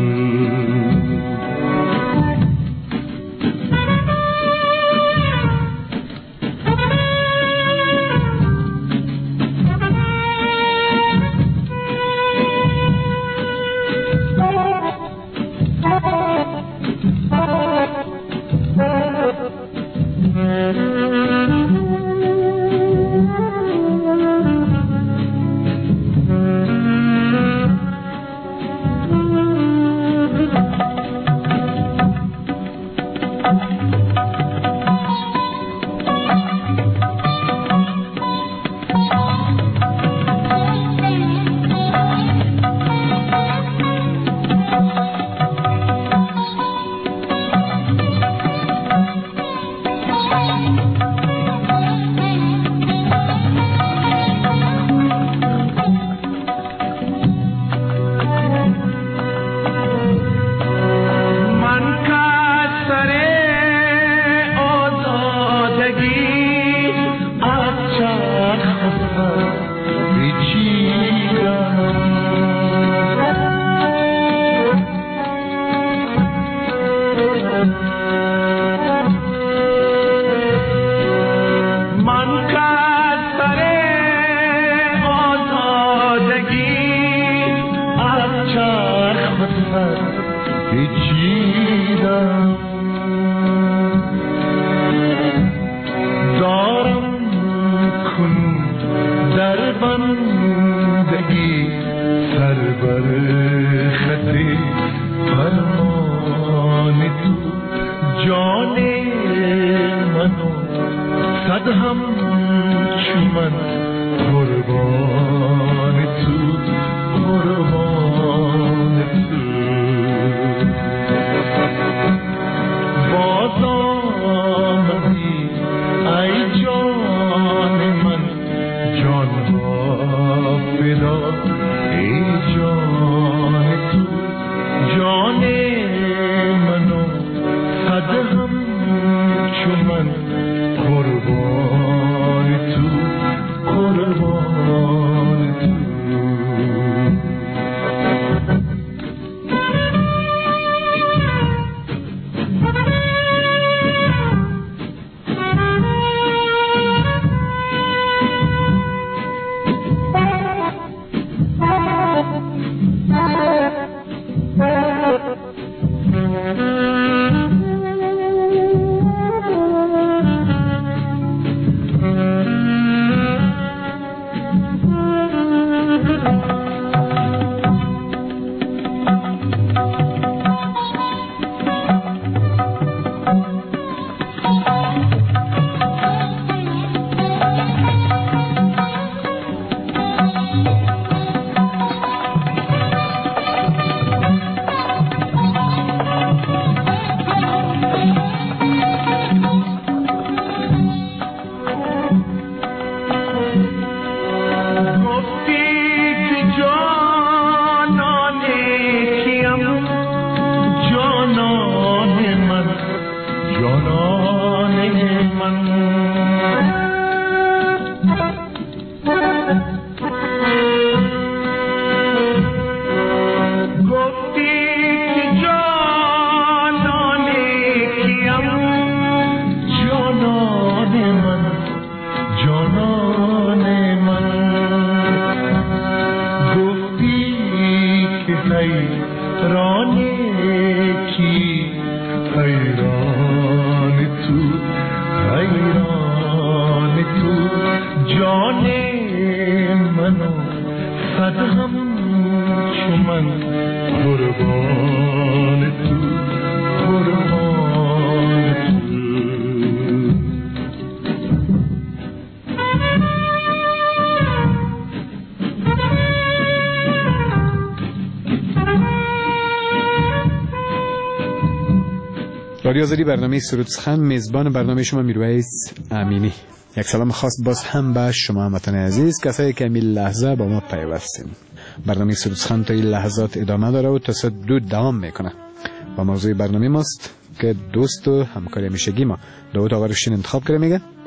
رادیو آزادی برنامه سرود سخن، میزبان برنامه شما میرویس امینی. یک سلام خاص باز هم به شما هموطنان عزیز، کسایی که این لحظه با ما پیوستین. برنامه سرود سخن تا این لحظات ادامه داره و تا ساعت دو دوام میکنه. و موضوع برنامه ماست که دوست و همکار همیشگی ما داوود آقا روشین انتخاب کرده، میگه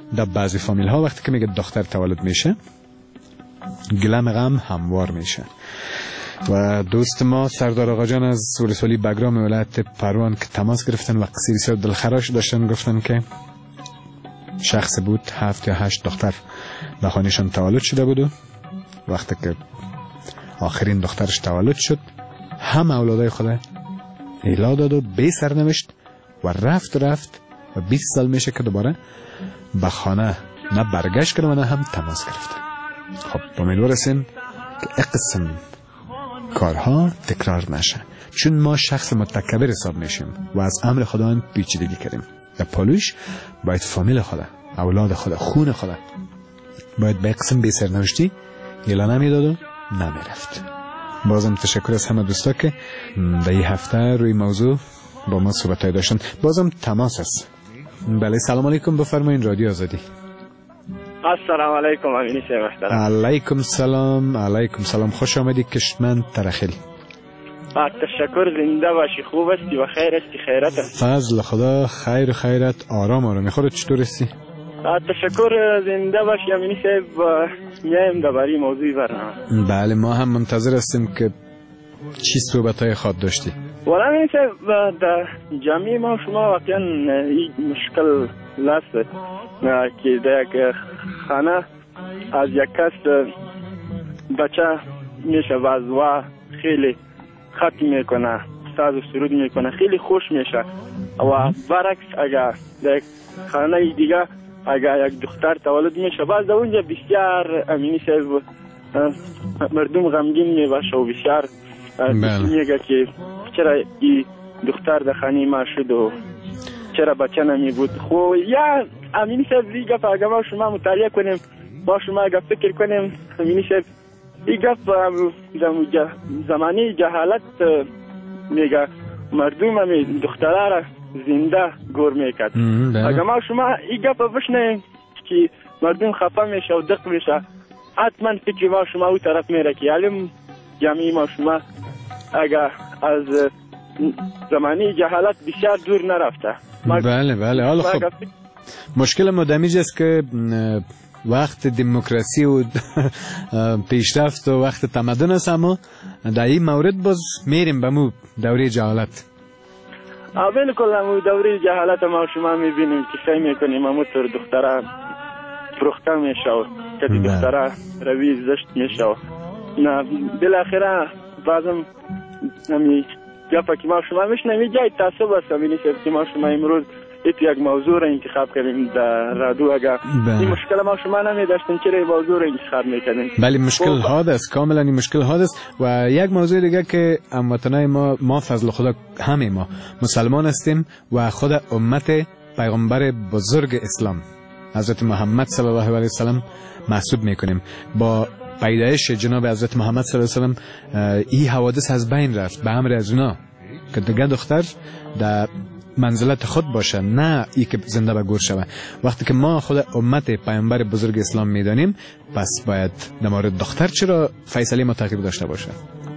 در بعضی فامیل ها وقتی که میگه دختر تولد میشه گلم غم هموار میشه. و دوست ما سردار آقا جان از ولسوالی بگرام ولایت پروان که تماس گرفتن و قصه بسیار دلخراش داشتن، گفتن که شخص بود هفت یا هشت دختر به خانهشان تولد شده بود و وقتی که آخرین دخترش تولد شد هم اولادای خود ایلا داد و بی سرنوشت و رفت رفت و بیست سال میشه که دوباره به خانه نه برگشت کرد و نه هم تماس گرفته. خب امیدوار هستیم که اقسم کارها تکرار نشه، چون ما شخص متکبر حساب میشیم و از امر خداوند پیچیدگی کردیم. در پالوش باید فامیل خدا، اولاد خدا، خون خدا باید به قسم بی سرنوشتی یلا نمیداد و نمیرفت. بازم تشکر از همه دوستا که در این هفته روی موضوع با ما صحبت های داشتن. بازم تماس است. بله سلام علیکم، بفرمایید رادیو آزادی. السلام علیکم امینی شه محترم. علیکم سلام. علیکم سلام، خوش آمدید کشمن ترخیل. تشکر، زنده باشی، خوب هستی و خیر هستی؟ خیرت هستی؟ فضل خدا، خیر خیرت، آرام آرامی. خودت چطور هستی؟ تشکر، زنده باشی امینی شه. میایم درباره موضوع برنامه. بله ما هم منتظر هستیم که چی صحبت های خواب داشتی. والا امینی شه در جمعی ما شما واقعا این مشکل لست که در یک خانه از یک کس بچه میشه و خیلی خط میکنه، ساز و سرود میکنه، خیلی خوش میشه. و برعکس اگر در یک خانه دیگه اگر یک دختر تولد میشه باز در اونجا بسیار امینی صاحب مردم غمگین میباشه و بسیار میگه که چرا این دختر در خانه ما شد و چرا بچه نمی بود. خب یا امینی صاحب این گفت اگر ما شما مطالعه کنیم، ما شما اگر فکر کنیم امینی صاحب این گفت زمانی جهالت میگه مردم همی دختره را زنده گور میکرد. اگر ما شما این گفت بشنیم که مردم خفه میشه و دق میشه، حتما فکر ما شما او طرف میره که علم جمعی ما شما اگر از زمانی جهالت بسیار دور نرفته. بله بله. حالا خب مشکل مدمیج است که وقت دموکراسی و پیشرفت و وقت تمدن است، اما در این مورد باز میریم به مو دوره جهالت. بالکل همون دوره جهالت ما شما میبینیم که سعی میکنیم همون طور دختره فروخته میشه و کتی دختره روی زشت میشه و نه بالاخره بازم همی گفت که ما شما میشنیم جای تعصب است همینی که ما شما امروز ایت یک موضوع را انتخاب کردیم در رادیو. اگر این مشکل ما شما نمیداشتیم چرا این موضوع را انتخاب میکنیم؟ بله مشکل حادث، کاملا این مشکل حادث. و یک موضوع دیگه که هموطنای ما ما فضل خدا همه ما مسلمان هستیم و خود امت پیغمبر بزرگ اسلام حضرت محمد صلی الله علیه و سلم محسوب میکنیم. با پیدایش جناب حضرت محمد صلی الله علیه و سلم این حوادث از بین رفت به امر از اونا که دیگه دختر در منزلت خود باشه، نه ای که زنده به گور شوه. وقتی که ما خود امت پیامبر بزرگ اسلام میدانیم، پس باید در مورد دختر چرا فیصله ما تغییر داشته باشه؟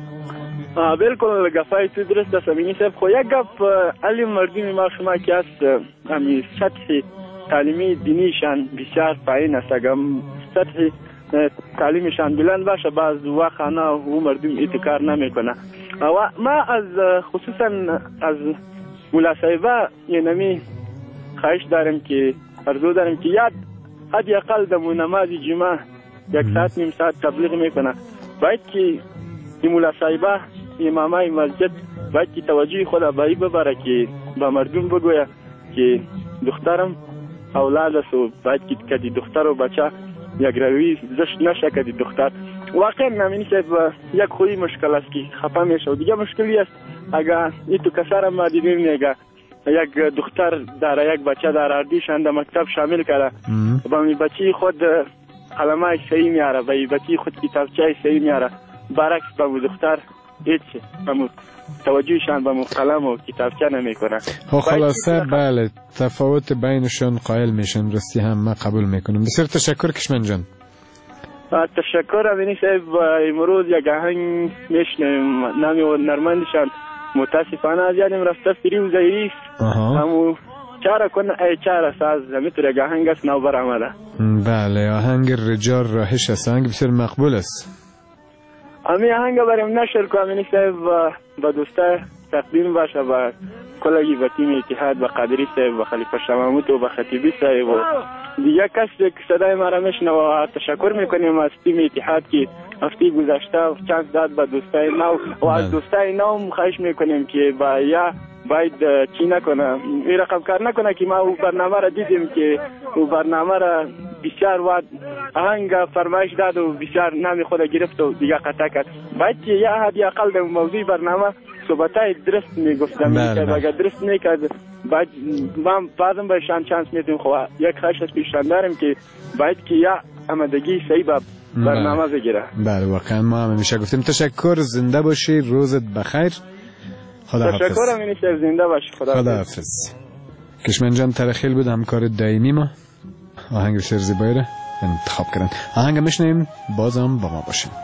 بالکل گفای تو درست است امینی صاحب. خو یک گپ علم مردم ما شما که است امی سطح تعلیمی دینیشان بسیار پایین است. اگر سطح تعلیمشان بلند باشه باز و خانه و مردم اعتکار نمیکنه. و ما از خصوصا از مولا صاحبه یعنی خواهش دارم که ارزو دارم که یاد حد اقل در نماز جمعه یک ساعت نیم ساعت تبلیغ میکنه. باید که این مولا صاحبه امامای مسجد باید که توجه خود به ببره که به مردم بگویه که دخترم اولاد است و باید که کدی دختر و بچه یک روی زشت نشه کدی دختر. واقعا نمینی که یک خوی مشکل است که خفه میشه و دیگه مشکلی است اگر این تو کسر هم دیدیم میگه یک دختر در یک بچه در اردیشان در مکتب شامل کرده با می بچه خود قلمه صحیح میاره با می بچه خود کتابچه صحیح میاره، برعکس با مو دختر هیچ با مو توجهشان با مو قلم و کتابچه نمیکنه. خب خلاصه بله تفاوت بینشون قائل میشن، راستی هم ما قبول میکنم. بسیار تشکر کشمن جان. تشکر امینی صاحب. امروز یک آهنگ میشنیم نامی و نرمندشان متاسفانه از یادم رفته فری و زیریست، همو چاره کن ای چاره ساز میتونه یک آهنگ است نو برآمده. بله آهنگ رجال راهش است، آهنگ بسیار مقبول است. امی آهنگ بریم نشر کنم این صاحب با دوسته تقدیم باشه با کلگی و تیم اتحاد و قادری صاحب و خلیفه شماموت و خطیبی صاحب و دیگه کس که صدای ما را میشنه و تشکر میکنیم از تیم اتحاد که هفته گذشته چانس داد به دوستای نو و از دوستای نو خواهش میکنیم که با یا باید چی نکنه این رقم کار نکنه که ما او برنامه را دیدیم که او برنامه را بسیار وقت آهنگ فرمایش داد و بسیار نام خود گرفت و دیگه قطع کرد. باید که یا حدی اقل در موضوع برنامه صحبتای درست میگفتم که اگر درست میکرد باید ما بعضم به شان چانس میدیم. خب یک خواهش از پیشتن داریم که باید که یا آمدگی صحیح به برنامه بگیره. بله واقعا ما هم همیشه گفتیم تشکر، زنده باشی، روزت بخیر. خدا حافظ. تشکر امینی زنده باشی. خدا, خدا حافظ. کشمن جان ترخیل بود همکار دائمی ما. آهنگ بسیار زیبایی را انتخاب کردن. آهنگ میشنیم بازم با ما باشیم.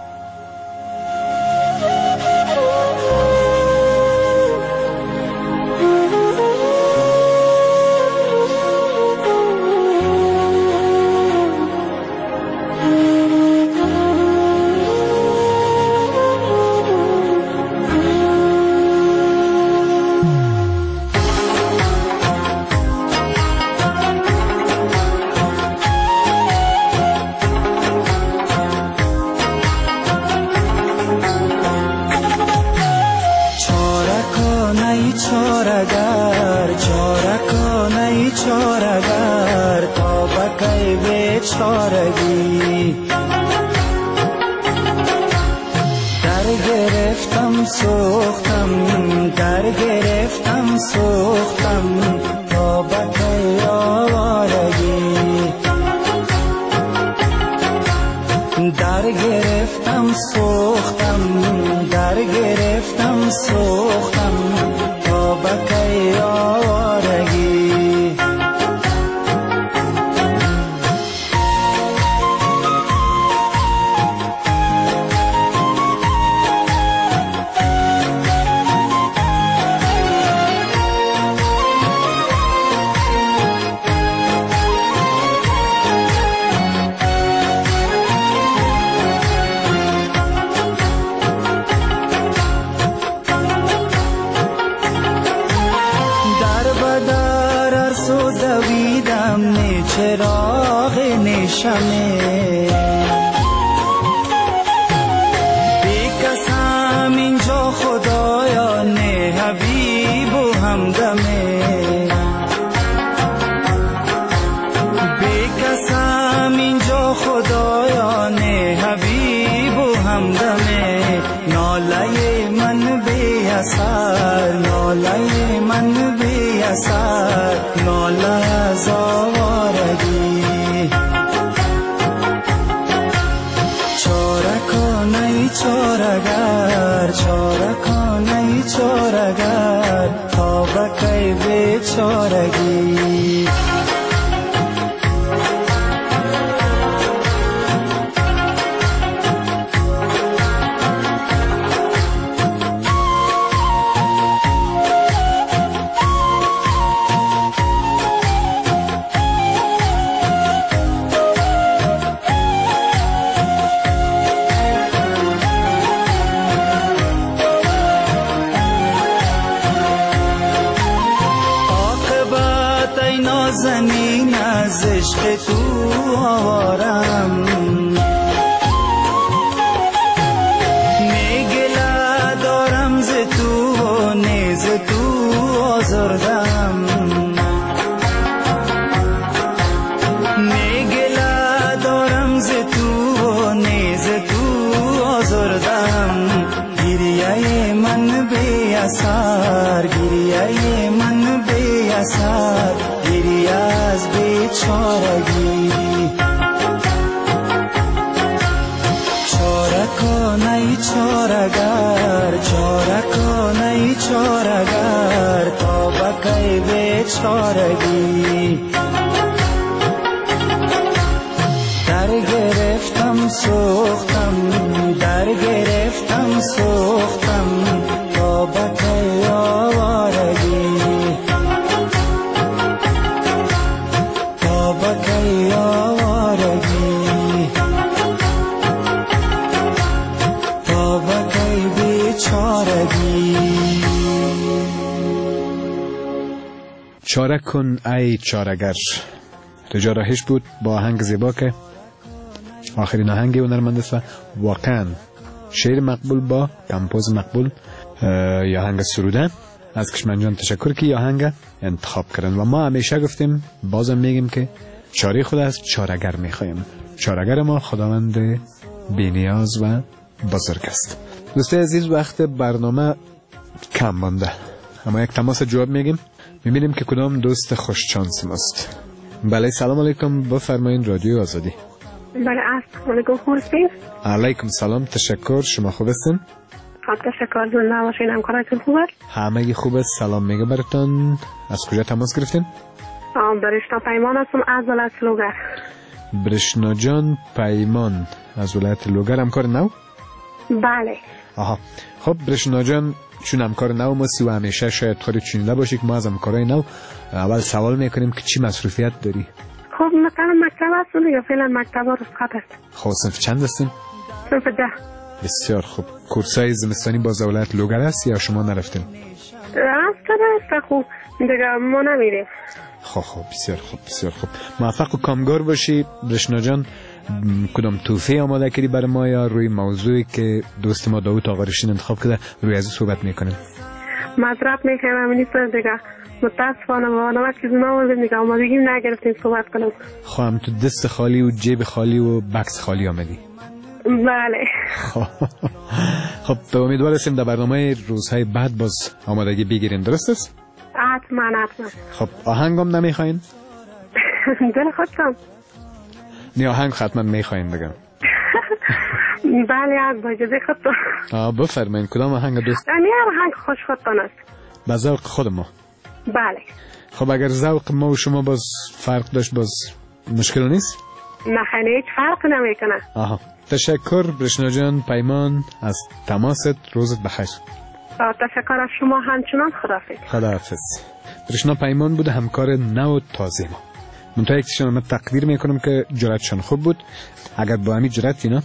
چاره کن ای چارگر. رجا راهش بود با آهنگ زیبا که آخرین آهنگ هنرمند است و واقعا شعر مقبول با کمپوز مقبول یا آهنگ سروده. از کشمن جان تشکر که آهنگ انتخاب کردن و ما همیشه گفتیم بازم میگیم که چاره خود است چارگر میخوایم. چارگر ما خداوند بی‌نیاز و بزرگ است. دوستای عزیز وقت برنامه کم مانده اما یک تماس جواب میگیم میبینیم که کدام دوست خوش شانس ماست. بله سلام علیکم بفرمایید رادیو آزادی. بله السلام علیکم خوبین؟ علیکم سلام تشکر شما خوب هستین؟ خب تشکر زنده باشین همکارتون خوبه؟ همه خوبه سلام میگه براتون. از کجا تماس گرفتین؟ برشنا پیمان هستم از ولایت لوگر. برشنا جان پیمان از ولایت لوگر همکار نو؟ بله. آها خب برشنا جان چون همکار نو ما سی و همیشه شاید خودت چنیده باشی که ما از همکارای نو اول سوال میکنیم که چی مصروفیت داری؟ خب مثلا مکتب هستم دیگه فعلا مکتب ها رسخت است. خب صنف چند هستین؟ صنف ده. بسیار خوب. کورسای زمستانی باز ولایت لوگر است یا شما نرفتین؟ است است خوب دیگه ما نمیریم. خب خب بسیار خوب بسیار خوب. موفق و کامگار باشی برشنا جان. کدام توفیق آماده کردی برای ما یا روی موضوعی که دوست ما داوود آقا رشید انتخاب کرده روی از صحبت میکنیم؟ معذرت میخوام همین است دیگه متاسفانه ما نوبت چیزی نآوردیم دیگه آمادگی نگرفتیم صحبت کنیم. خب هم تو دست خالی و جیب خالی و بکس خالی آمدی؟ بله. خب به امید هستیم در برنامه روزهای بعد باز آمادگی بگیریم درست است؟ حتما حتما. خب آهنگم نمیخواین؟ دل خودم. نه آهنگ حتما میخواین بگم. بله از با اجازه خودتون. آه بفرمایید کدام آهنگ دوست؟ نه آهنگ خوش خودتون است. به ذوق خود ما. بله. خب اگر ذوق ما و شما باز فرق داشت باز مشکل نیست؟ نه خیلی هیچ فرق نمیکنه. آها تشکر برشنا جان پیمان از تماست. روزت بخیر. تشکر از شما همچنان. خداحافظ. خداحافظ. برشنا پیمان بود همکار نو تازه ما. منتها یک چیزی من تقدیر میکنم که جرأتشان خوب بود. اگر با همین جرأت اینا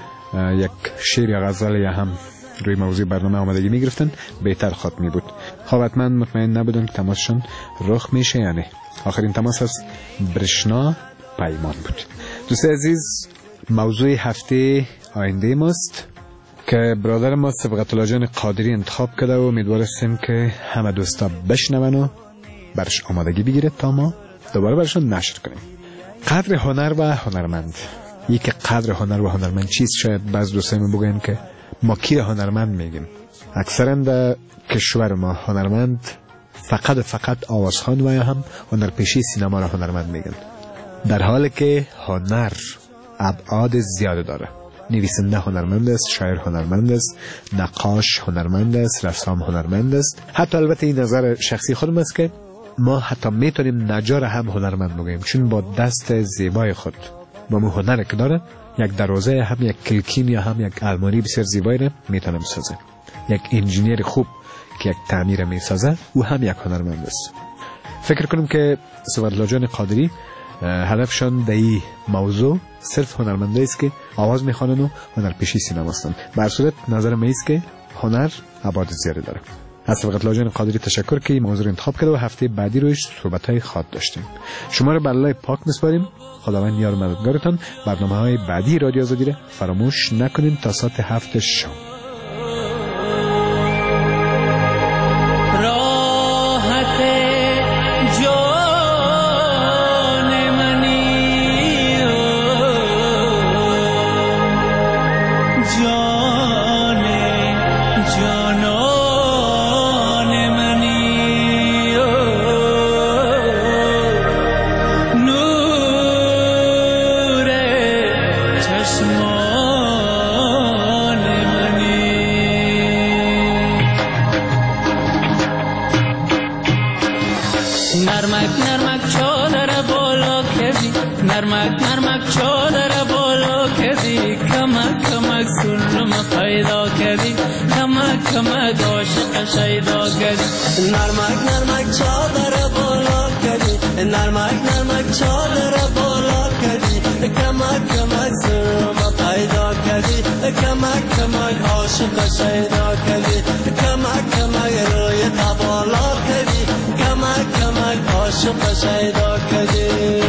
یک شعر یا غزل یا هم روی موضوع برنامه آمادگی میگرفتن بهتر خاط می بود. خب حتما مطمئن نبودن که تماسشان رخ میشه یعنی. آخرین تماس از برشنا پیمان بود. دوست عزیز موضوع هفته آینده ماست که برادر ما صبغت الله جان قادری انتخاب کرده و امیدوار هستیم که همه دوستا بشنون و برش آمادگی بگیره تا ما دوباره برشون نشر کنیم. قدر هنر و هنرمند. یکی قدر هنر و هنرمند چیست؟ شاید بعض دوستایمون بگن که ما کی هنرمند میگیم. اکثرا در کشور ما هنرمند فقط فقط آوازخوان و یا هم هنرپیشه سینما را هنرمند میگن، در حالی که هنر ابعاد زیاد داره. نویسنده هنرمند است، شاعر هنرمند است، نقاش هنرمند است، رسام هنرمند است. حتی البته این نظر شخصی خودم است که ما حتی میتونیم نجار هم هنرمند بگیم، چون با دست زیبای خود با مو هنر که داره یک دروازه هم یک کلکین یا هم یک الماری بسیار زیبایی رو میتونه بسازه. یک انجینیر خوب که یک تعمیر میسازه او هم یک هنرمند است. فکر کنم که صبغت الله جان قادری هدفشان در این موضوع صرف هنرمنده است که آواز میخوانن و هنرپیشه سینما هستند. به هر صورت نظر من است که هنر ابعاد زیادی داره. از صبغت الله جان قادری تشکر که این موضوع رو انتخاب کرده و هفته بعدی روش صحبت‌های خاص داشتیم. شما رو به الله پاک میسپاریم. خداوند یار و مددگارتان. برنامه‌های بعدی رادیو آزادی رو فراموش نکنین تا ساعت هفت شام. نرمک نرمک چادر بالا کردی، کمک کمک سلم پیدا کردی، کمک کمک عاشق شیدا کردی. نرمک نرمک چادر بالا کردی، نرمک نرمک چادر بالا کردی، کمک کمک سلم پیدا کردی، کمک کمک عاشق شیدا کردی، کمک کمک روی بالا کردی، کمک کمک عاشق شیدا کردی.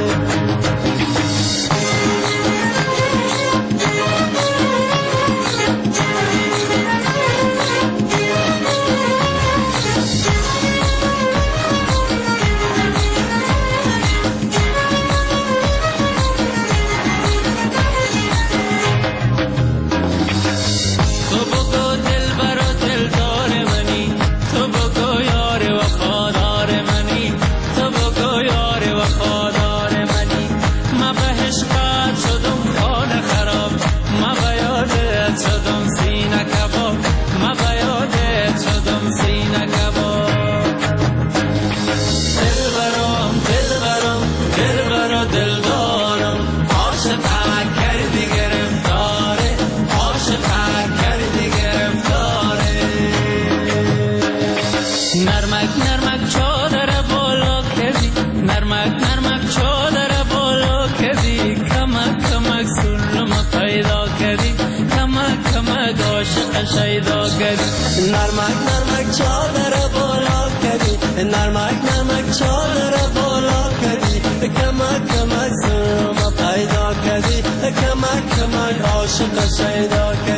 شیدا کردی نرمک نرمک چادر بالا کردی نرمک نرمک چادر بالا کردی کمک کمک سرما پیدا کردی کمک کمک عاشق شیدا کردی